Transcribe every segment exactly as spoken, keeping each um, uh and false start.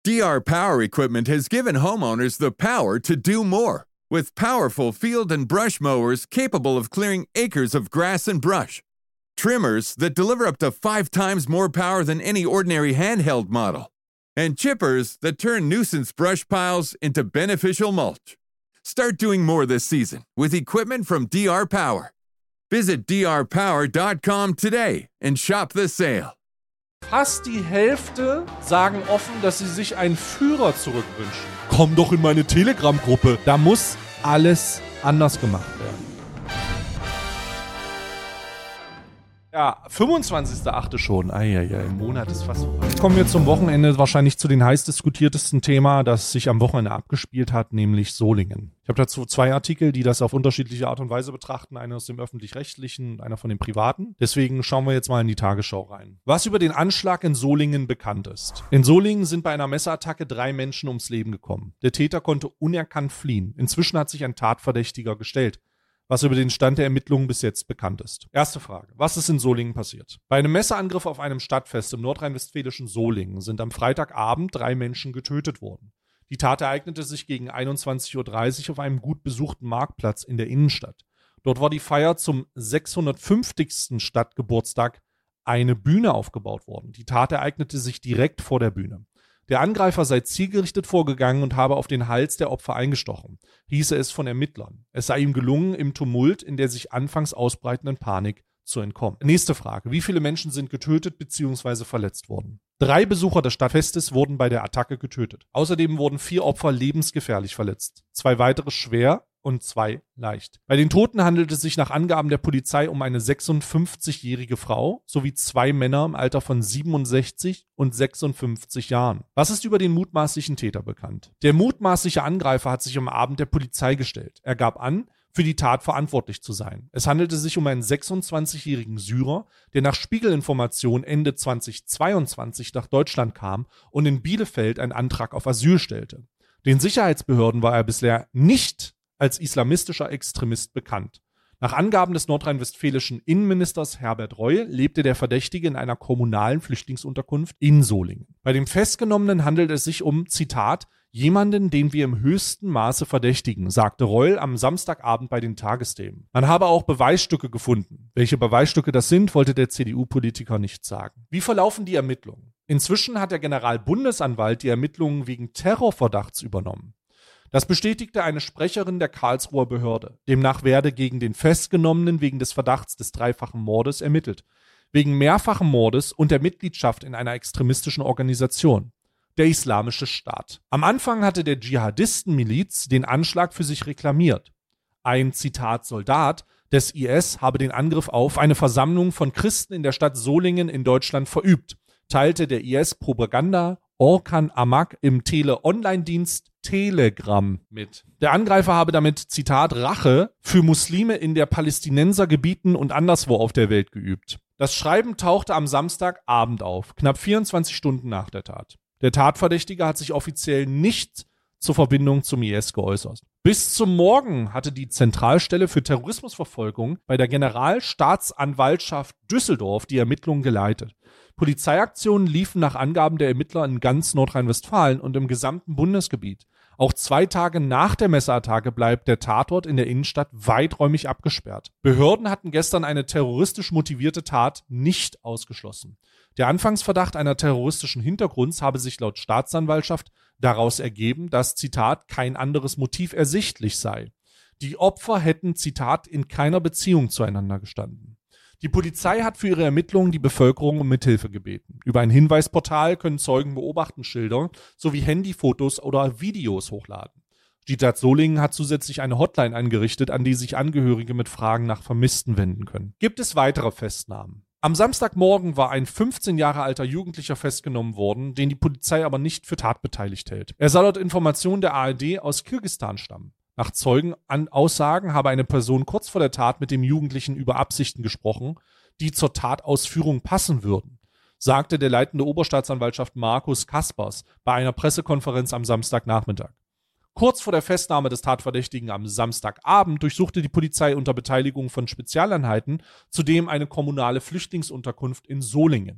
D R Power equipment has given homeowners the power to do more. With powerful field and brush mowers capable of clearing acres of grass and brush. Trimmers that deliver up to five times more power than any ordinary handheld model. And chippers that turn nuisance brush piles into beneficial mulch. Start doing more this season with equipment from D R Power. Visit d r power dot com today and shop the sale. Fast die Hälfte sagen offen, dass sie sich einen Führer zurückwünschen. Komm doch in meine Telegram-Gruppe. Da muss alles anders gemacht werden. Ja, fünfundzwanzigster achte schon. Eieiei, im Monat ist fast vorbei. Jetzt kommen wir zum Wochenende, wahrscheinlich zu den heiß diskutiertesten Thema, das sich am Wochenende abgespielt hat, nämlich Solingen. Ich habe dazu zwei Artikel, die das auf unterschiedliche Art und Weise betrachten. Einer aus dem Öffentlich-Rechtlichen, einer von dem Privaten. Deswegen schauen wir jetzt mal in die Tagesschau rein. Was über den Anschlag in Solingen bekannt ist. In Solingen sind bei einer Messerattacke drei Menschen ums Leben gekommen. Der Täter konnte unerkannt fliehen. Inzwischen hat sich ein Tatverdächtiger gestellt. Was über den Stand der Ermittlungen bis jetzt bekannt ist. Erste Frage. Was ist in Solingen passiert? Bei einem Messerangriff auf einem Stadtfest im nordrhein-westfälischen Solingen sind am Freitagabend drei Menschen getötet worden. Die Tat ereignete sich gegen einundzwanzig Uhr dreißig auf einem gut besuchten Marktplatz in der Innenstadt. Dort war die Feier zum sechshundertfünfzigsten Stadtgeburtstag eine Bühne aufgebaut worden. Die Tat ereignete sich direkt vor der Bühne. Der Angreifer sei zielgerichtet vorgegangen und habe auf den Hals der Opfer eingestochen, hieße es von Ermittlern. Es sei ihm gelungen, im Tumult in der sich anfangs ausbreitenden Panik zu entkommen. Nächste Frage. Wie viele Menschen sind getötet bzw. verletzt worden? Drei Besucher des Stadtfestes wurden bei der Attacke getötet. Außerdem wurden vier Opfer lebensgefährlich verletzt. Zwei weitere schwer und zwei leicht. Bei den Toten handelt es sich nach Angaben der Polizei um eine sechsundfünfzigjährige Frau sowie zwei Männer im Alter von siebenundsechzig und sechsundfünfzig Jahren. Was ist über den mutmaßlichen Täter bekannt? Der mutmaßliche Angreifer hat sich am Abend der Polizei gestellt. Er gab an, für die Tat verantwortlich zu sein. Es handelte sich um einen sechsundzwanzigjährigen Syrer, der nach Spiegelinformation Ende zweitausendzweiundzwanzig nach Deutschland kam und in Bielefeld einen Antrag auf Asyl stellte. Den Sicherheitsbehörden war er bisher nicht als islamistischer Extremist bekannt. Nach Angaben des nordrhein-westfälischen Innenministers Herbert Reul lebte der Verdächtige in einer kommunalen Flüchtlingsunterkunft in Solingen. Bei dem Festgenommenen handelt es sich um, Zitat, jemanden, den wir im höchsten Maße verdächtigen, sagte Reul am Samstagabend bei den Tagesthemen. Man habe auch Beweisstücke gefunden. Welche Beweisstücke das sind, wollte der C D U-Politiker nicht sagen. Wie verlaufen die Ermittlungen? Inzwischen hat der Generalbundesanwalt die Ermittlungen wegen Terrorverdachts übernommen. Das bestätigte eine Sprecherin der Karlsruher Behörde. Demnach werde gegen den Festgenommenen wegen des Verdachts des dreifachen Mordes ermittelt. Wegen mehrfachen Mordes und der Mitgliedschaft in einer extremistischen Organisation. Der Islamische Staat. Am Anfang hatte der Dschihadistenmiliz den Anschlag für sich reklamiert. Ein, Zitat, Soldat des I S habe den Angriff auf eine Versammlung von Christen in der Stadt Solingen in Deutschland verübt, teilte der I S-Propaganda Orkan Amak im Tele-Online-Dienst Telegram mit. Der Angreifer habe damit, Zitat, Rache für Muslime in der Palästinensergebieten und anderswo auf der Welt geübt. Das Schreiben tauchte am Samstagabend auf, knapp vierundzwanzig Stunden nach der Tat. Der Tatverdächtige hat sich offiziell nicht zur Verbindung zum I S geäußert. Bis zum Morgen hatte die Zentralstelle für Terrorismusverfolgung bei der Generalstaatsanwaltschaft Düsseldorf die Ermittlungen geleitet. Polizeiaktionen liefen nach Angaben der Ermittler in ganz Nordrhein-Westfalen und im gesamten Bundesgebiet. Auch zwei Tage nach der Messerattacke bleibt der Tatort in der Innenstadt weiträumig abgesperrt. Behörden hatten gestern eine terroristisch motivierte Tat nicht ausgeschlossen. Der Anfangsverdacht einer terroristischen Hintergrunds habe sich laut Staatsanwaltschaft daraus ergeben, dass, Zitat, kein anderes Motiv ersichtlich sei. Die Opfer hätten, Zitat, in keiner Beziehung zueinander gestanden. Die Polizei hat für ihre Ermittlungen die Bevölkerung um Mithilfe gebeten. Über ein Hinweisportal können Zeugen Beobachtenschilder sowie Handyfotos oder Videos hochladen. Die Stadt Solingen hat zusätzlich eine Hotline eingerichtet, an die sich Angehörige mit Fragen nach Vermissten wenden können. Gibt es weitere Festnahmen? Am Samstagmorgen war ein fünfzehn Jahre alter Jugendlicher festgenommen worden, den die Polizei aber nicht für tatbeteiligt hält. Er soll laut Informationen der A R D aus Kirgisistan stammen. Nach Zeugenaussagen habe eine Person kurz vor der Tat mit dem Jugendlichen über Absichten gesprochen, die zur Tatausführung passen würden, sagte der leitende Oberstaatsanwaltschaft Markus Kaspers bei einer Pressekonferenz am Samstagnachmittag. Kurz vor der Festnahme des Tatverdächtigen am Samstagabend durchsuchte die Polizei unter Beteiligung von Spezialeinheiten zudem eine kommunale Flüchtlingsunterkunft in Solingen.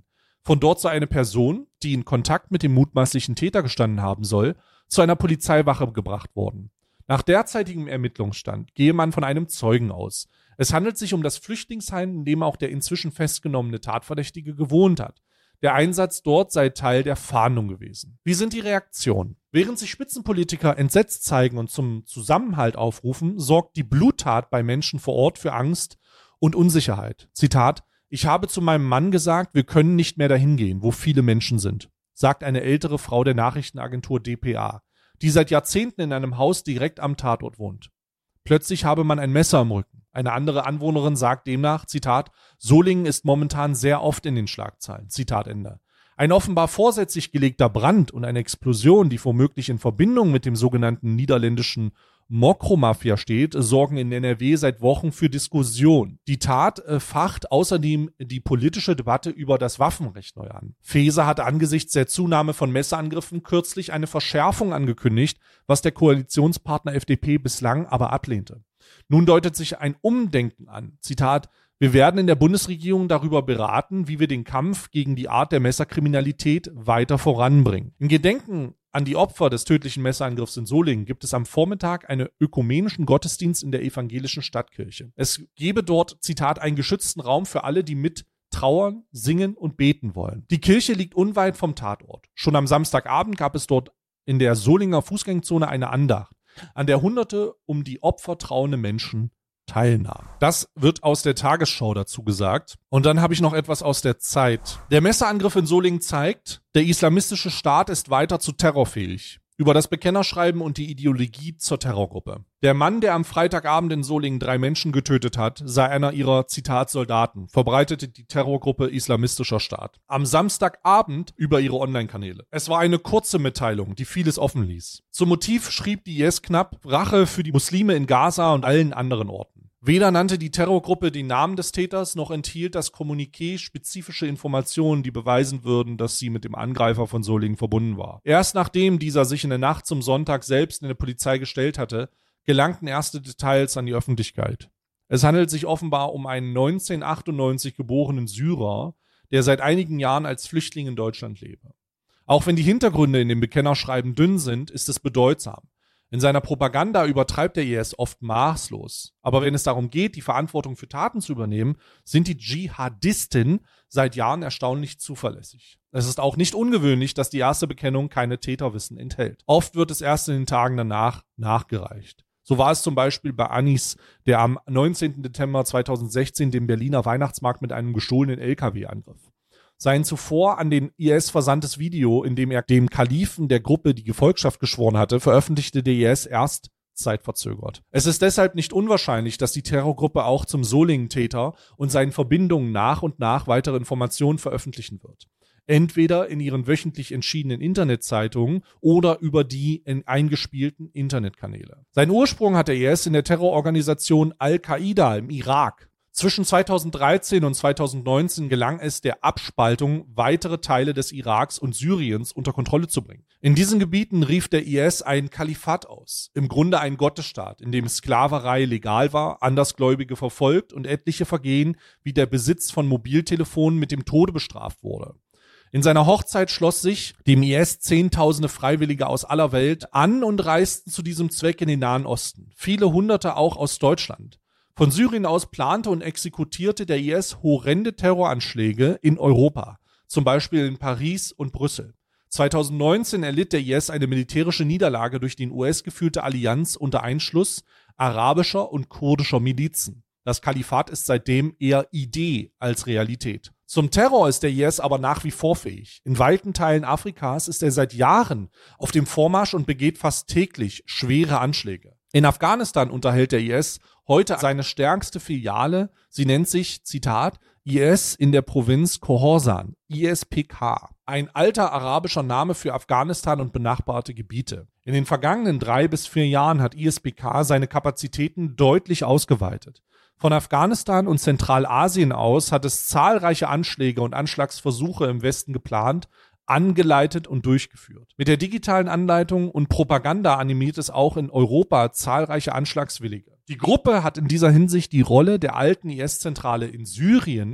Von dort soll eine Person, die in Kontakt mit dem mutmaßlichen Täter gestanden haben soll, zu einer Polizeiwache gebracht worden. Nach derzeitigem Ermittlungsstand gehe man von einem Zeugen aus. Es handelt sich um das Flüchtlingsheim, in dem auch der inzwischen festgenommene Tatverdächtige gewohnt hat. Der Einsatz dort sei Teil der Fahndung gewesen. Wie sind die Reaktionen? Während sich Spitzenpolitiker entsetzt zeigen und zum Zusammenhalt aufrufen, sorgt die Bluttat bei Menschen vor Ort für Angst und Unsicherheit. Zitat: Ich habe zu meinem Mann gesagt, wir können nicht mehr dahin gehen, wo viele Menschen sind, sagt eine ältere Frau der Nachrichtenagentur D P A, die seit Jahrzehnten in einem Haus direkt am Tatort wohnt. Plötzlich habe man ein Messer im Rücken. Eine andere Anwohnerin sagt demnach, Zitat, Solingen ist momentan sehr oft in den Schlagzeilen. Zitat Ende. Ein offenbar vorsätzlich gelegter Brand und eine Explosion, die womöglich in Verbindung mit dem sogenannten niederländischen Mokromafia steht, sorgen in N R W seit Wochen für Diskussion. Die Tat äh, facht außerdem die politische Debatte über das Waffenrecht neu an. Faeser hatte angesichts der Zunahme von Messerangriffen kürzlich eine Verschärfung angekündigt, was der Koalitionspartner F D P bislang aber ablehnte. Nun deutet sich ein Umdenken an. Zitat: Wir werden in der Bundesregierung darüber beraten, wie wir den Kampf gegen die Art der Messerkriminalität weiter voranbringen. In Gedenken an die Opfer des tödlichen Messerangriffs in Solingen gibt es am Vormittag einen ökumenischen Gottesdienst in der evangelischen Stadtkirche. Es gebe dort, Zitat, einen geschützten Raum für alle, die mit trauern, singen und beten wollen. Die Kirche liegt unweit vom Tatort. Schon am Samstagabend gab es dort in der Solinger Fußgängerzone eine Andacht, an der Hunderte um die Opfer trauernde Menschen teilnahmen. Das wird aus der Tagesschau dazu gesagt. Und dann habe ich noch etwas aus der Zeit. Der Messerangriff in Solingen zeigt, der islamistische Staat ist weiter zu terrorfähig. Über das Bekennerschreiben und die Ideologie zur Terrorgruppe. Der Mann, der am Freitagabend in Solingen drei Menschen getötet hat, sei einer ihrer, Zitat, Soldaten, verbreitete die Terrorgruppe Islamistischer Staat. Am Samstagabend über ihre Online-Kanäle. Es war eine kurze Mitteilung, die vieles offen ließ. Zum Motiv schrieb die I S knapp Rache für die Muslime in Gaza und allen anderen Orten. Weder nannte die Terrorgruppe den Namen des Täters, noch enthielt das Kommuniqué spezifische Informationen, die beweisen würden, dass sie mit dem Angreifer von Solingen verbunden war. Erst nachdem dieser sich in der Nacht zum Sonntag selbst in der Polizei gestellt hatte, gelangten erste Details an die Öffentlichkeit. Es handelt sich offenbar um einen neunzehnhundertachtundneunzig geborenen Syrer, der seit einigen Jahren als Flüchtling in Deutschland lebe. Auch wenn die Hintergründe in dem Bekennerschreiben dünn sind, ist es bedeutsam. In seiner Propaganda übertreibt der I S oft maßlos. Aber wenn es darum geht, die Verantwortung für Taten zu übernehmen, sind die Dschihadisten seit Jahren erstaunlich zuverlässig. Es ist auch nicht ungewöhnlich, dass die erste Bekennung keine Täterwissen enthält. Oft wird es erst in den Tagen danach nachgereicht. So war es zum Beispiel bei Anis, der am neunzehnten Dezember zweitausendsechzehn den Berliner Weihnachtsmarkt mit einem gestohlenen L K W angriff. Sein zuvor an den I S versandtes Video, in dem er dem Kalifen der Gruppe die Gefolgschaft geschworen hatte, veröffentlichte der I S erst zeitverzögert. Es ist deshalb nicht unwahrscheinlich, dass die Terrorgruppe auch zum Solingen-Täter und seinen Verbindungen nach und nach weitere Informationen veröffentlichen wird. Entweder in ihren wöchentlich entschiedenen Internetzeitungen oder über die in eingespielten Internetkanäle. Seinen Ursprung hat der I S in der Terrororganisation Al-Qaida im Irak. Zwischen zweitausenddreizehn und zweitausendneunzehn gelang es der Abspaltung, weitere Teile des Iraks und Syriens unter Kontrolle zu bringen. In diesen Gebieten rief der I S ein Kalifat aus, im Grunde ein Gottesstaat, in dem Sklaverei legal war, Andersgläubige verfolgt und etliche Vergehen wie der Besitz von Mobiltelefonen mit dem Tode bestraft wurde. In seiner Hochzeit schloss sich dem I S Zehntausende Freiwillige aus aller Welt an und reisten zu diesem Zweck in den Nahen Osten, viele Hunderte auch aus Deutschland. Von Syrien aus plante und exekutierte der I S horrende Terroranschläge in Europa, zum Beispiel in Paris und Brüssel. zweitausendneunzehn erlitt der I S eine militärische Niederlage durch die U S-geführte Allianz unter Einschluss arabischer und kurdischer Milizen. Das Kalifat ist seitdem eher Idee als Realität. Zum Terror ist der I S aber nach wie vor fähig. In weiten Teilen Afrikas ist er seit Jahren auf dem Vormarsch und begeht fast täglich schwere Anschläge. In Afghanistan unterhält der I S heute seine stärkste Filiale. Sie nennt sich, Zitat, I S in der Provinz Khorasan, I S P K. Ein alter arabischer Name für Afghanistan und benachbarte Gebiete. In den vergangenen drei bis vier Jahren hat I S P K seine Kapazitäten deutlich ausgeweitet. Von Afghanistan und Zentralasien aus hat es zahlreiche Anschläge und Anschlagsversuche im Westen geplant, angeleitet und durchgeführt. Mit der digitalen Anleitung und Propaganda animiert es auch in Europa zahlreiche Anschlagswillige. Die Gruppe hat in dieser Hinsicht die Rolle der alten I S-Zentrale in Syrien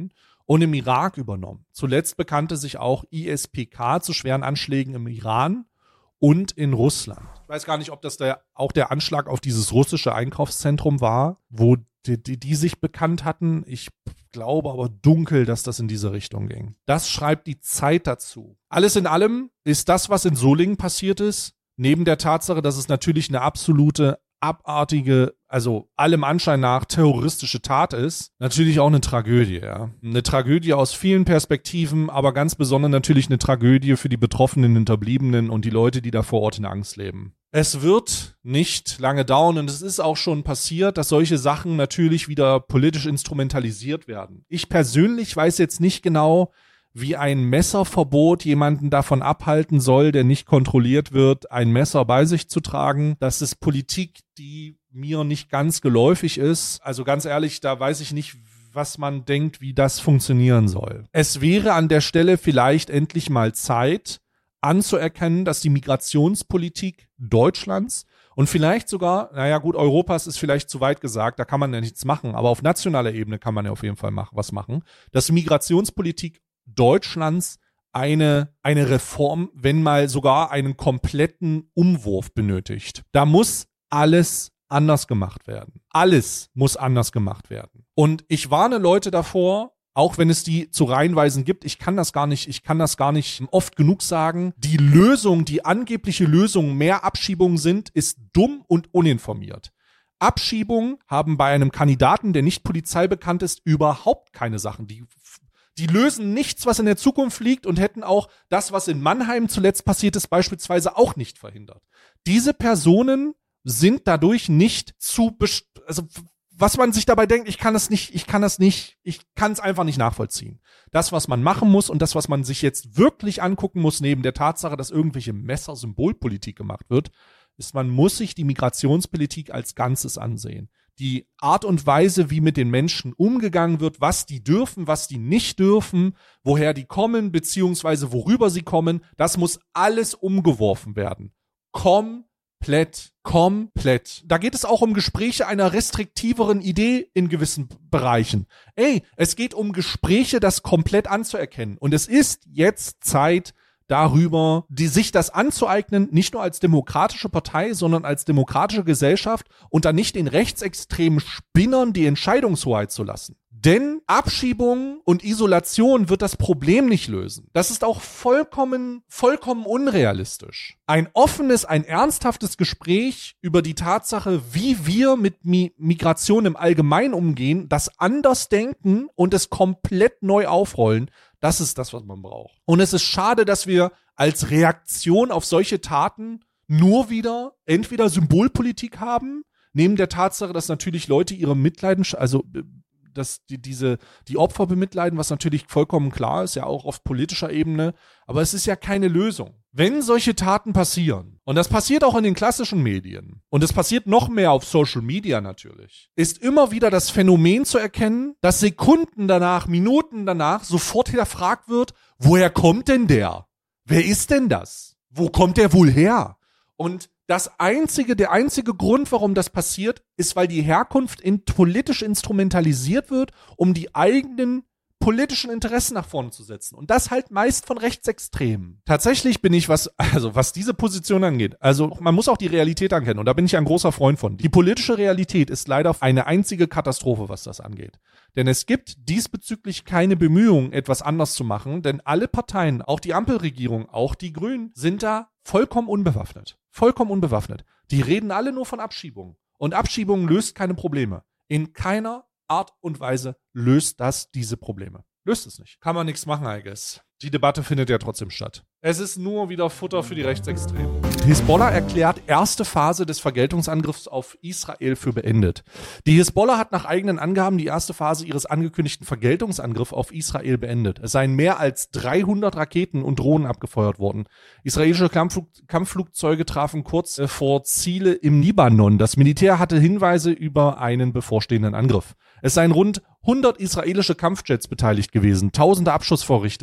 und im Irak übernommen. Zuletzt bekannte sich auch I S P K zu schweren Anschlägen im Iran und in Russland. Ich weiß gar nicht, ob das der, auch der Anschlag auf dieses russische Einkaufszentrum war, wo die, die, die sich bekannt hatten. Ich glaube aber dunkel, dass das in diese Richtung ging. Das schreibt die Zeit dazu. Alles in allem ist das, was in Solingen passiert ist, neben der Tatsache, dass es natürlich eine absolute abartige, also allem Anschein nach terroristische Tat ist, natürlich auch eine Tragödie, ja. Eine Tragödie aus vielen Perspektiven, aber ganz besonders natürlich eine Tragödie für die betroffenen Hinterbliebenen und die Leute, die da vor Ort in Angst leben. Es wird nicht lange dauern und es ist auch schon passiert, dass solche Sachen natürlich wieder politisch instrumentalisiert werden. Ich persönlich weiß jetzt nicht genau, wie ein Messerverbot jemanden davon abhalten soll, der nicht kontrolliert wird, ein Messer bei sich zu tragen. Das ist Politik, die mir nicht ganz geläufig ist. Also ganz ehrlich, da weiß ich nicht, was man denkt, wie das funktionieren soll. Es wäre an der Stelle vielleicht endlich mal Zeit, anzuerkennen, dass die Migrationspolitik Deutschlands und vielleicht sogar, naja gut, Europas ist vielleicht zu weit gesagt, da kann man ja nichts machen, aber auf nationaler Ebene kann man ja auf jeden Fall mach, was machen, dass die Migrationspolitik Deutschlands eine, eine Reform, wenn mal sogar einen kompletten Umwurf benötigt. Da muss alles anders gemacht werden. Alles muss anders gemacht werden. Und ich warne Leute davor, auch wenn es die zu Reihenweisen gibt, ich kann das gar nicht, ich kann das gar nicht oft genug sagen. Die Lösung, die angebliche Lösung, mehr Abschiebungen sind, ist dumm und uninformiert. Abschiebungen haben bei einem Kandidaten, der nicht polizeibekannt ist, überhaupt keine Sachen. Die Die lösen nichts, was in der Zukunft liegt und hätten auch das, was in Mannheim zuletzt passiert ist, beispielsweise auch nicht verhindert. Diese Personen sind dadurch nicht zu, best- also was man sich dabei denkt, ich kann das nicht, ich kann das nicht, ich kann es einfach nicht nachvollziehen. Das, was man machen muss und das, was man sich jetzt wirklich angucken muss, neben der Tatsache, dass irgendwelche Messer-Symbolpolitik gemacht wird, ist, man muss sich die Migrationspolitik als Ganzes ansehen. Die Art und Weise, wie mit den Menschen umgegangen wird, was die dürfen, was die nicht dürfen, woher die kommen, beziehungsweise worüber sie kommen, das muss alles umgeworfen werden. Komplett, komplett. Da geht es auch um Gespräche einer restriktiveren Idee in gewissen Bereichen. Ey, es geht um Gespräche, das komplett anzuerkennen. Und es ist jetzt Zeit, darüber, die sich das anzueignen, nicht nur als demokratische Partei, sondern als demokratische Gesellschaft und dann nicht den rechtsextremen Spinnern die Entscheidungshoheit zu lassen. Denn Abschiebung und Isolation wird das Problem nicht lösen. Das ist auch vollkommen, vollkommen unrealistisch. Ein offenes, ein ernsthaftes Gespräch über die Tatsache, wie wir mit Mi- Migration im Allgemeinen umgehen, das anders denken und es komplett neu aufrollen, das ist das, was man braucht. Und es ist schade, dass wir als Reaktion auf solche Taten nur wieder entweder Symbolpolitik haben, neben der Tatsache, dass natürlich Leute ihre Mitleidenschaft, also dass die diese die Opfer bemitleiden, was natürlich vollkommen klar ist, ja auch auf politischer Ebene, aber es ist ja keine Lösung. Wenn solche Taten passieren, und das passiert auch in den klassischen Medien, und es passiert noch mehr auf Social Media natürlich, ist immer wieder das Phänomen zu erkennen, dass Sekunden danach, Minuten danach sofort hinterfragt wird, woher kommt denn der? Wer ist denn das? Wo kommt der wohl her? Und das einzige, der einzige Grund, warum das passiert, ist, weil die Herkunft in, politisch instrumentalisiert wird, um die eigenen politischen Interessen nach vorne zu setzen. Und das halt meist von Rechtsextremen. Tatsächlich bin ich, was, also was diese Position angeht, also man muss auch die Realität erkennen. Und da bin ich ein großer Freund von. Die politische Realität ist leider eine einzige Katastrophe, was das angeht. Denn es gibt diesbezüglich keine Bemühungen, etwas anders zu machen. Denn alle Parteien, auch die Ampelregierung, auch die Grünen, sind da vollkommen unbewaffnet. Vollkommen unbewaffnet. Die reden alle nur von Abschiebung. Und Abschiebung löst keine Probleme. In keiner Art und Weise löst das diese Probleme. Löst es nicht. Kann man nichts machen, I guess. Die Debatte findet ja trotzdem statt. Es ist nur wieder Futter für die Rechtsextremen. Hisbollah erklärt erste Phase des Vergeltungsangriffs auf Israel für beendet. Die Hisbollah hat nach eigenen Angaben die erste Phase ihres angekündigten Vergeltungsangriffs auf Israel beendet. Es seien mehr als dreihundert Raketen und Drohnen abgefeuert worden. Israelische Kampfflug- Kampfflugzeuge trafen kurz äh, vor Ziele im Libanon. Das Militär hatte Hinweise über einen bevorstehenden Angriff. Es seien rund hundert israelische Kampfjets beteiligt gewesen, tausende Abschussvorrichtungen. Der Hisbollah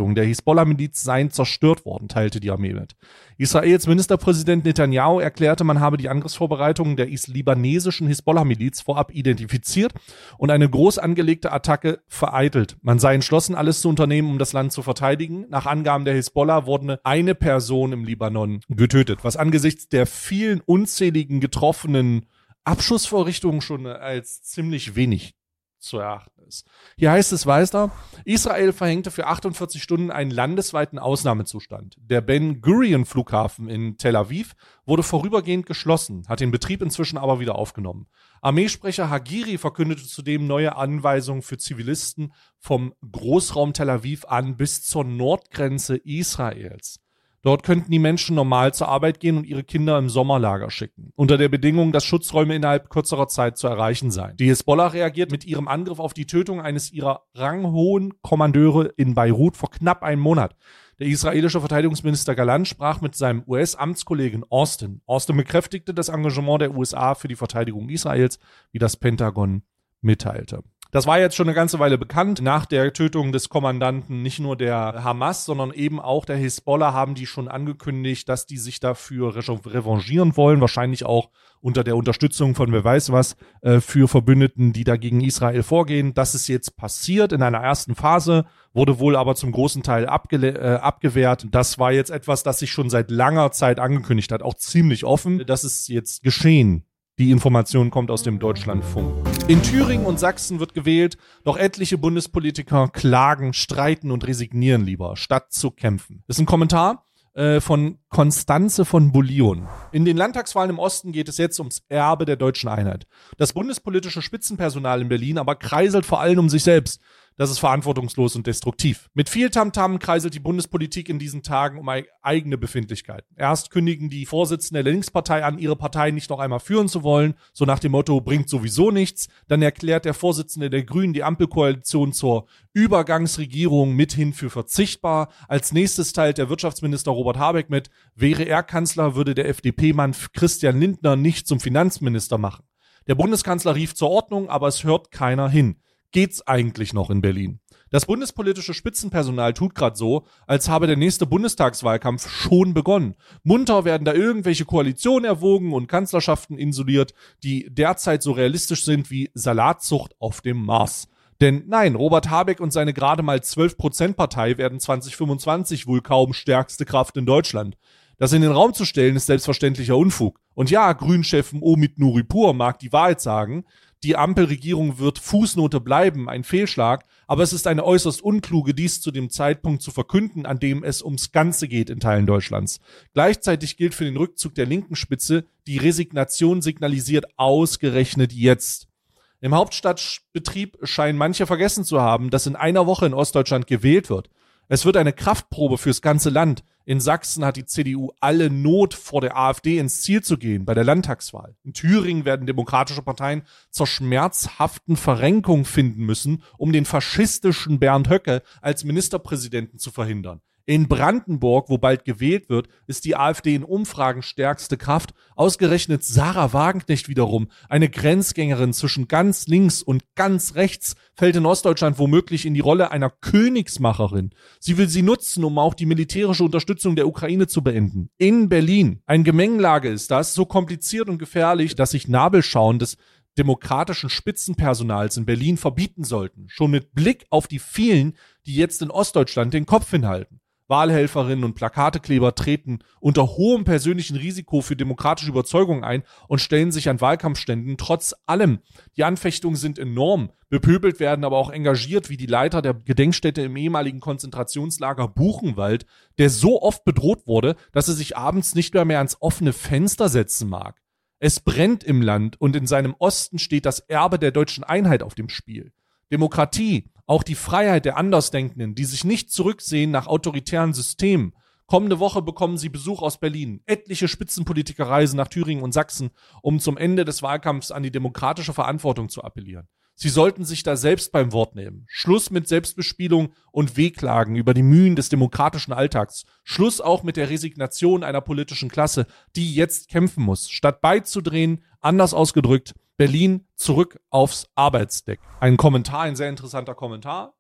Hisbollah-Miliz seien zerstört worden, teilte die Armee mit. Israels Ministerpräsident Netanyahu erklärte, man habe die Angriffsvorbereitungen der libanesischen Hisbollah-Miliz vorab identifiziert und eine groß angelegte Attacke vereitelt. Man sei entschlossen, alles zu unternehmen, um das Land zu verteidigen. Nach Angaben der Hisbollah wurde eine Person im Libanon getötet, was angesichts der vielen unzähligen getroffenen Abschussvorrichtungen schon als ziemlich wenig zu erachten ist. Hier heißt es weiter, Israel verhängte für achtundvierzig Stunden einen landesweiten Ausnahmezustand. Der Ben-Gurion-Flughafen in Tel Aviv wurde vorübergehend geschlossen, hat den Betrieb inzwischen aber wieder aufgenommen. Armeesprecher Hagiri verkündete zudem neue Anweisungen für Zivilisten vom Großraum Tel Aviv an bis zur Nordgrenze Israels. Dort könnten die Menschen normal zur Arbeit gehen und ihre Kinder im Sommerlager schicken, unter der Bedingung, dass Schutzräume innerhalb kürzerer Zeit zu erreichen seien. Die Hisbollah reagiert mit ihrem Angriff auf die Tötung eines ihrer ranghohen Kommandeure in Beirut vor knapp einem Monat. Der israelische Verteidigungsminister Gallant sprach mit seinem U S-Amtskollegen Austin. Austin bekräftigte das Engagement der U S A für die Verteidigung Israels, wie das Pentagon mitteilte. Das war jetzt schon eine ganze Weile bekannt. Nach der Tötung des Kommandanten nicht nur der Hamas, sondern eben auch der Hisbollah haben die schon angekündigt, dass die sich dafür revanchieren wollen. Wahrscheinlich auch unter der Unterstützung von wer weiß was äh, für Verbündeten, die da gegen Israel vorgehen. Das ist jetzt passiert in einer ersten Phase, wurde wohl aber zum großen Teil abge- äh, abgewehrt. Das war jetzt etwas, das sich schon seit langer Zeit angekündigt hat, auch ziemlich offen. Das ist jetzt geschehen. Die Information kommt aus dem Deutschlandfunk. In Thüringen und Sachsen wird gewählt, doch etliche Bundespolitiker klagen, streiten und resignieren lieber, statt zu kämpfen. Das ist ein Kommentar äh, von Konstanze von Bullion. In den Landtagswahlen im Osten geht es jetzt ums Erbe der deutschen Einheit. Das bundespolitische Spitzenpersonal in Berlin aber kreiselt vor allem um sich selbst. Das ist verantwortungslos und destruktiv. Mit viel Tamtam kreiselt die Bundespolitik in diesen Tagen um eigene Befindlichkeiten. Erst kündigen die Vorsitzende der Linkspartei an, ihre Partei nicht noch einmal führen zu wollen, so nach dem Motto, bringt sowieso nichts. Dann erklärt der Vorsitzende der Grünen die Ampelkoalition zur Übergangsregierung mithin für verzichtbar. Als nächstes teilt der Wirtschaftsminister Robert Habeck mit, wäre er Kanzler, würde der F D P-Mann Christian Lindner nicht zum Finanzminister machen. Der Bundeskanzler rief zur Ordnung, aber es hört keiner hin. Geht's eigentlich noch in Berlin? Das bundespolitische Spitzenpersonal tut gerade so, als habe der nächste Bundestagswahlkampf schon begonnen. Munter werden da irgendwelche Koalitionen erwogen und Kanzlerschaften isoliert, die derzeit so realistisch sind wie Salatzucht auf dem Mars. Denn nein, Robert Habeck und seine gerade mal zwölf Prozent Partei werden zwanzig fünfundzwanzig wohl kaum stärkste Kraft in Deutschland. Das in den Raum zu stellen, ist selbstverständlicher Unfug. Und ja, Grünchef Omid Nuripur mag die Wahrheit sagen, die Ampelregierung wird Fußnote bleiben, ein Fehlschlag, aber es ist eine äußerst unkluge, dies zu dem Zeitpunkt zu verkünden, an dem es ums Ganze geht in Teilen Deutschlands. Gleichzeitig gilt für den Rückzug der linken Spitze, die Resignation signalisiert ausgerechnet jetzt. Im Hauptstadtbetrieb scheinen manche vergessen zu haben, dass in einer Woche in Ostdeutschland gewählt wird. Es wird eine Kraftprobe fürs ganze Land. In Sachsen hat die C D U alle Not, vor der AfD ins Ziel zu gehen bei der Landtagswahl. In Thüringen werden demokratische Parteien zur schmerzhaften Verrenkung finden müssen, um den faschistischen Bernd Höcke als Ministerpräsidenten zu verhindern. In Brandenburg, wo bald gewählt wird, ist die AfD in Umfragen stärkste Kraft. Ausgerechnet Sarah Wagenknecht wiederum, eine Grenzgängerin zwischen ganz links und ganz rechts, fällt in Ostdeutschland womöglich in die Rolle einer Königsmacherin. Sie will sie nutzen, um auch die militärische Unterstützung der Ukraine zu beenden. In Berlin. Eine Gemengelage ist das, so kompliziert und gefährlich, dass sich Nabelschauen des demokratischen Spitzenpersonals in Berlin verbieten sollten. Schon mit Blick auf die vielen, die jetzt in Ostdeutschland den Kopf hinhalten. Wahlhelferinnen und Plakatekleber treten unter hohem persönlichen Risiko für demokratische Überzeugungen ein und stellen sich an Wahlkampfständen trotz allem. Die Anfechtungen sind enorm. Bepöbelt werden aber auch engagiert wie die Leiter der Gedenkstätte im ehemaligen Konzentrationslager Buchenwald, der so oft bedroht wurde, dass er sich abends nicht mehr, mehr ans offene Fenster setzen mag. Es brennt im Land und in seinem Osten steht das Erbe der deutschen Einheit auf dem Spiel. Demokratie, auch die Freiheit der Andersdenkenden, die sich nicht zurücksehen nach autoritären Systemen. Kommende Woche bekommen sie Besuch aus Berlin. Etliche Spitzenpolitiker reisen nach Thüringen und Sachsen, um zum Ende des Wahlkampfs an die demokratische Verantwortung zu appellieren. Sie sollten sich da selbst beim Wort nehmen. Schluss mit Selbstbespielung und Wehklagen über die Mühen des demokratischen Alltags. Schluss auch mit der Resignation einer politischen Klasse, die jetzt kämpfen muss. Statt beizudrehen, anders ausgedrückt, Berlin zurück aufs Arbeitsdeck. Ein Kommentar, ein sehr interessanter Kommentar.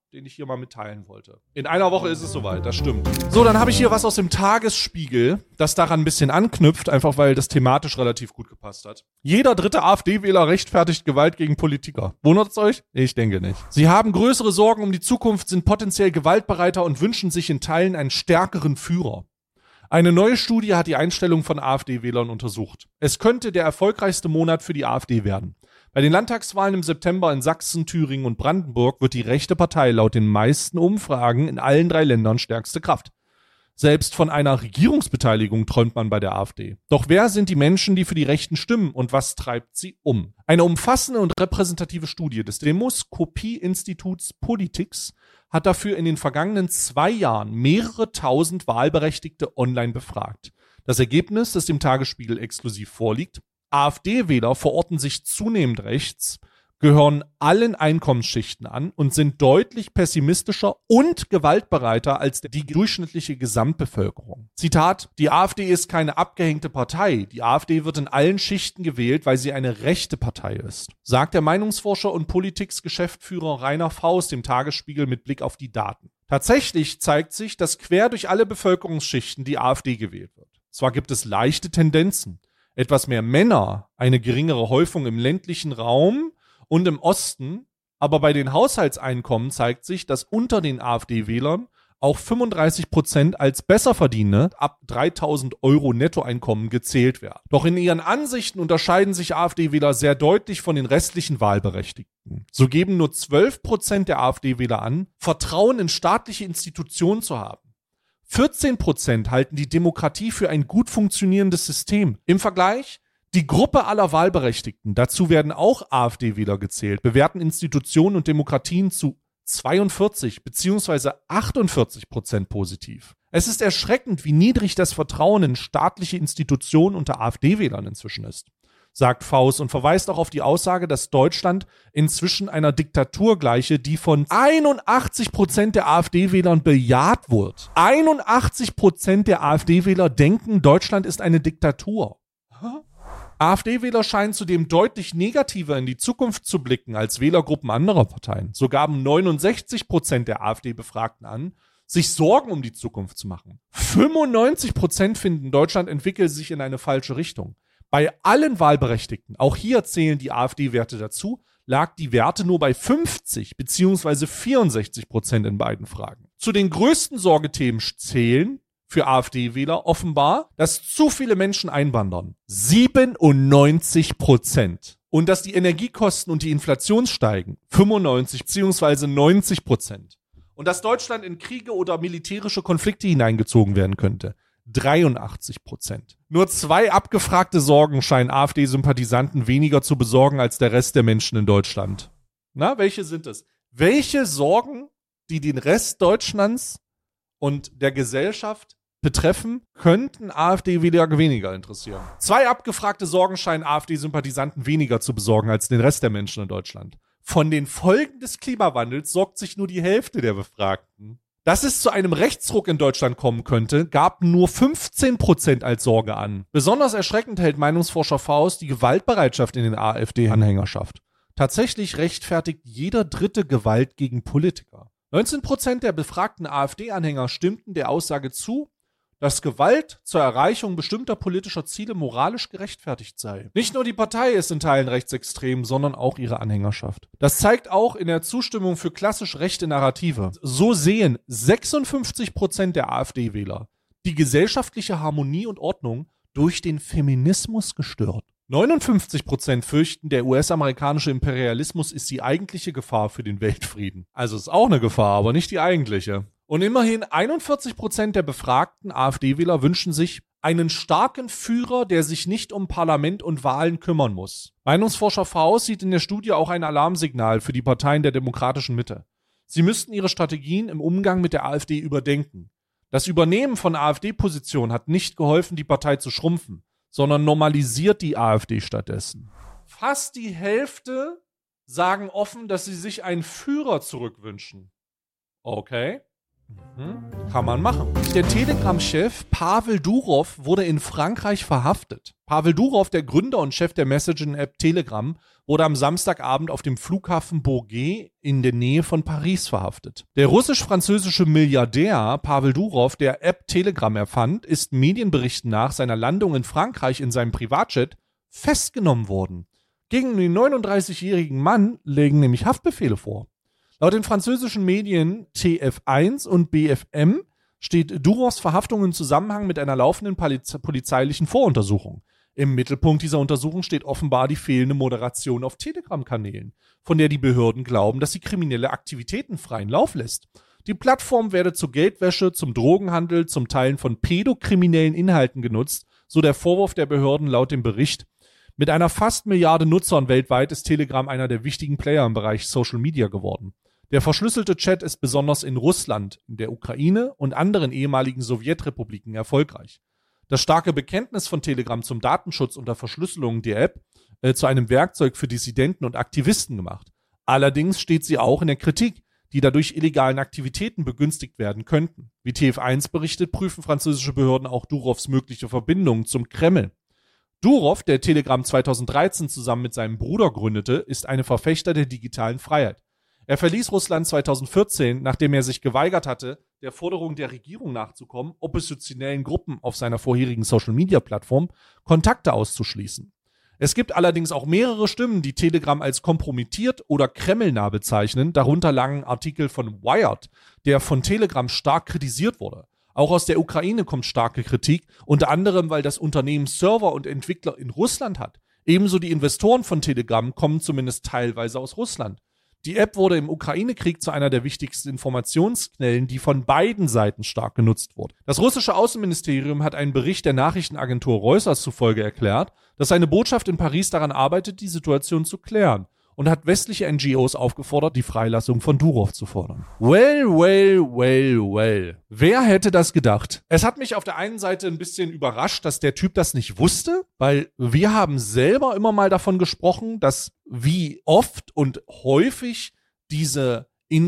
den ich hier mal mitteilen wollte. In einer Woche ist es soweit, das stimmt. So, dann habe ich hier was aus dem Tagesspiegel, das daran ein bisschen anknüpft, einfach weil das thematisch relativ gut gepasst hat. Jeder dritte AfD-Wähler rechtfertigt Gewalt gegen Politiker. Wundert's euch? Ich denke nicht. Sie haben größere Sorgen um die Zukunft, sind potenziell gewaltbereiter und wünschen sich in Teilen einen stärkeren Führer. Eine neue Studie hat die Einstellung von AfD-Wählern untersucht. Es könnte der erfolgreichste Monat für die AfD werden. Bei den Landtagswahlen im September in Sachsen, Thüringen und Brandenburg wird die rechte Partei laut den meisten Umfragen in allen drei Ländern stärkste Kraft. Selbst von einer Regierungsbeteiligung träumt man bei der AfD. Doch wer sind die Menschen, die für die Rechten stimmen und was treibt sie um? Eine umfassende und repräsentative Studie des Demoskopie-Instituts Politics hat dafür in den vergangenen zwei Jahren mehrere tausend Wahlberechtigte online befragt. Das Ergebnis, das dem Tagesspiegel exklusiv vorliegt: AfD-Wähler verorten sich zunehmend rechts, gehören allen Einkommensschichten an und sind deutlich pessimistischer und gewaltbereiter als die durchschnittliche Gesamtbevölkerung. Zitat: Die AfD ist keine abgehängte Partei. Die AfD wird in allen Schichten gewählt, weil sie eine rechte Partei ist, sagt der Meinungsforscher und Politics-Geschäftsführer Rainer Faust dem Tagesspiegel mit Blick auf die Daten. Tatsächlich zeigt sich, dass quer durch alle Bevölkerungsschichten die AfD gewählt wird. Zwar gibt es leichte Tendenzen, etwas mehr Männer, eine geringere Häufung im ländlichen Raum und im Osten, aber bei den Haushaltseinkommen zeigt sich, dass unter den AfD-Wählern auch fünfunddreißig Prozent als Besserverdienende ab dreitausend Euro Nettoeinkommen gezählt werden. Doch in ihren Ansichten unterscheiden sich AfD-Wähler sehr deutlich von den restlichen Wahlberechtigten. So geben nur zwölf Prozent der AfD-Wähler an, Vertrauen in staatliche Institutionen zu haben. vierzehn Prozent halten die Demokratie für ein gut funktionierendes System. Im Vergleich: die Gruppe aller Wahlberechtigten, dazu werden auch AfD-Wähler gezählt, bewerten Institutionen und Demokratien zu zweiundvierzig bzw. achtundvierzig Prozent positiv. Es ist erschreckend, wie niedrig das Vertrauen in staatliche Institutionen unter AfD-Wählern inzwischen ist, sagt Faust und verweist auch auf die Aussage, dass Deutschland inzwischen einer Diktatur gleiche, die von einundachtzig Prozent der AfD-Wählern bejaht wird. einundachtzig Prozent der AfD-Wähler denken, Deutschland ist eine Diktatur. Hä? AfD-Wähler scheinen zudem deutlich negativer in die Zukunft zu blicken als Wählergruppen anderer Parteien. So gaben neunundsechzig Prozent der AfD-Befragten an, sich Sorgen um die Zukunft zu machen. fünfundneunzig Prozent finden, Deutschland entwickle sich in eine falsche Richtung. Bei allen Wahlberechtigten, auch hier zählen die AfD-Werte dazu, lag die Werte nur bei fünfzig bzw. vierundsechzig Prozent in beiden Fragen. Zu den größten Sorgethemen zählen für AfD-Wähler offenbar, dass zu viele Menschen einwandern. siebenundneunzig Prozent. Und dass die Energiekosten und die Inflation steigen. fünfundneunzig bzw. neunzig Prozent. Und dass Deutschland in Kriege oder militärische Konflikte hineingezogen werden könnte. dreiundachtzig Prozent. Nur zwei abgefragte Sorgen scheinen AfD-Sympathisanten weniger zu besorgen als der Rest der Menschen in Deutschland. Na, welche sind es? Welche Sorgen, die den Rest Deutschlands und der Gesellschaft betreffen, könnten AfD-Wähler weniger interessieren? Zwei abgefragte Sorgen scheinen AfD-Sympathisanten weniger zu besorgen als den Rest der Menschen in Deutschland. Von den Folgen des Klimawandels sorgt sich nur die Hälfte der Befragten. Dass es zu einem Rechtsruck in Deutschland kommen könnte, gab nur fünfzehn Prozent als Sorge an. Besonders erschreckend hält Meinungsforscher Faust die Gewaltbereitschaft in den AfD-Anhängerschaft. Tatsächlich rechtfertigt jeder dritte Gewalt gegen Politiker. neunzehn Prozent der befragten AfD-Anhänger stimmten der Aussage zu, dass Gewalt zur Erreichung bestimmter politischer Ziele moralisch gerechtfertigt sei. Nicht nur die Partei ist in Teilen rechtsextrem, sondern auch ihre Anhängerschaft. Das zeigt auch in der Zustimmung für klassisch rechte Narrative. So sehen sechsundfünfzig Prozent der AfD-Wähler die gesellschaftliche Harmonie und Ordnung durch den Feminismus gestört. neunundfünfzig Prozent fürchten, der U S-amerikanische Imperialismus ist die eigentliche Gefahr für den Weltfrieden. Also ist auch eine Gefahr, aber nicht die eigentliche. Und immerhin einundvierzig Prozent der befragten AfD-Wähler wünschen sich einen starken Führer, der sich nicht um Parlament und Wahlen kümmern muss. Meinungsforscher Faust sieht in der Studie auch ein Alarmsignal für die Parteien der demokratischen Mitte. Sie müssten ihre Strategien im Umgang mit der AfD überdenken. Das Übernehmen von AfD-Positionen hat nicht geholfen, die Partei zu schrumpfen, sondern normalisiert die AfD stattdessen. Fast die Hälfte sagen offen, dass sie sich einen Führer zurückwünschen. Okay. Kann man machen. Der Telegram-Chef Pavel Durov wurde in Frankreich verhaftet. Pavel Durov, der Gründer und Chef der Messaging-App Telegram, wurde am Samstagabend auf dem Flughafen Bourget in der Nähe von Paris verhaftet. Der russisch-französische Milliardär Pavel Durov, der App Telegram erfand, ist Medienberichten nach seiner Landung in Frankreich in seinem Privatjet festgenommen worden. Gegen den neununddreißigjährigen Mann legen nämlich Haftbefehle vor. Laut den französischen Medien T F eins und B F M steht Durovs Verhaftung im Zusammenhang mit einer laufenden poliz- polizeilichen Voruntersuchung. Im Mittelpunkt dieser Untersuchung steht offenbar die fehlende Moderation auf Telegram-Kanälen, von der die Behörden glauben, dass sie kriminelle Aktivitäten freien Lauf lässt. Die Plattform werde zur Geldwäsche, zum Drogenhandel, zum Teilen von pädokriminellen Inhalten genutzt, so der Vorwurf der Behörden laut dem Bericht. Mit einer fast Milliarde Nutzern weltweit ist Telegram einer der wichtigen Player im Bereich Social Media geworden. Der verschlüsselte Chat ist besonders in Russland, in der Ukraine und anderen ehemaligen Sowjetrepubliken erfolgreich. Das starke Bekenntnis von Telegram zum Datenschutz und der Verschlüsselung der App äh, zu einem Werkzeug für Dissidenten und Aktivisten gemacht. Allerdings steht sie auch in der Kritik, die dadurch illegalen Aktivitäten begünstigt werden könnten. Wie T F eins berichtet, prüfen französische Behörden auch Durovs mögliche Verbindungen zum Kreml. Durov, der Telegram zweitausenddreizehn zusammen mit seinem Bruder gründete, ist ein Verfechter der digitalen Freiheit. Er verließ Russland zweitausendvierzehn, nachdem er sich geweigert hatte, der Forderung der Regierung nachzukommen, oppositionellen Gruppen auf seiner vorherigen Social-Media-Plattform Kontakte auszuschließen. Es gibt allerdings auch mehrere Stimmen, die Telegram als kompromittiert oder kremlnah bezeichnen, darunter langen Artikel von Wired, der von Telegram stark kritisiert wurde. Auch aus der Ukraine kommt starke Kritik, unter anderem, weil das Unternehmen Server und Entwickler in Russland hat. Ebenso die Investoren von Telegram kommen zumindest teilweise aus Russland. Die App wurde im Ukraine-Krieg zu einer der wichtigsten Informationsquellen, die von beiden Seiten stark genutzt wurde. Das russische Außenministerium hat einen Bericht der Nachrichtenagentur Reuters zufolge erklärt, dass seine Botschaft in Paris daran arbeitet, die Situation zu klären, und hat westliche N G Os aufgefordert, die Freilassung von Durov zu fordern. Well, well, well, well. Wer hätte das gedacht? Es hat mich auf der einen Seite ein bisschen überrascht, dass der Typ das nicht wusste, weil wir haben selber immer mal davon gesprochen, dass wie oft und häufig diese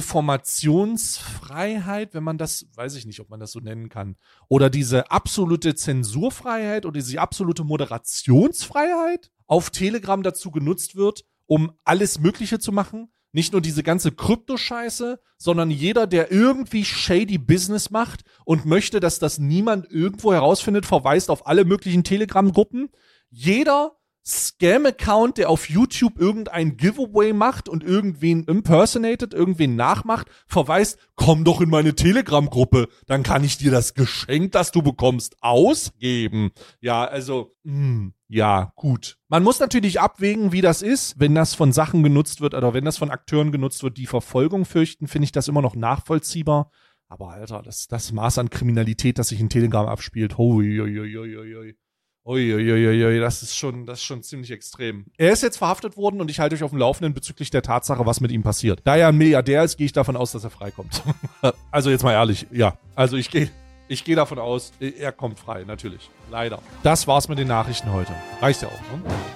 Informationsfreiheit, wenn man das, weiß ich nicht, ob man das so nennen kann, oder diese absolute Zensurfreiheit oder diese absolute Moderationsfreiheit auf Telegram dazu genutzt wird, um alles Mögliche zu machen. Nicht nur diese ganze Krypto-Scheiße, sondern jeder, der irgendwie shady Business macht und möchte, dass das niemand irgendwo herausfindet, verweist auf alle möglichen Telegram-Gruppen. Jeder Scam-Account, der auf YouTube irgendein Giveaway macht und irgendwen impersonated, irgendwen nachmacht, verweist, komm doch in meine Telegram-Gruppe, dann kann ich dir das Geschenk, das du bekommst, ausgeben. Ja, also, mh, ja, gut. Man muss natürlich abwägen, wie das ist, wenn das von Sachen genutzt wird oder wenn das von Akteuren genutzt wird, die Verfolgung fürchten, finde ich das immer noch nachvollziehbar. Aber Alter, das, das Maß an Kriminalität, das sich in Telegram abspielt, hoi, hoi, hoi, hoi, hoi. Uiuiuiui, das ist schon, das ist schon ziemlich extrem. Er ist jetzt verhaftet worden und ich halte euch auf dem Laufenden bezüglich der Tatsache, was mit ihm passiert. Da er ein Milliardär ist, gehe ich davon aus, dass er freikommt. Also jetzt mal ehrlich, ja. Also ich gehe, ich gehe davon aus, er kommt frei, natürlich. Leider. Das war's mit den Nachrichten heute. Reicht ja auch, ne?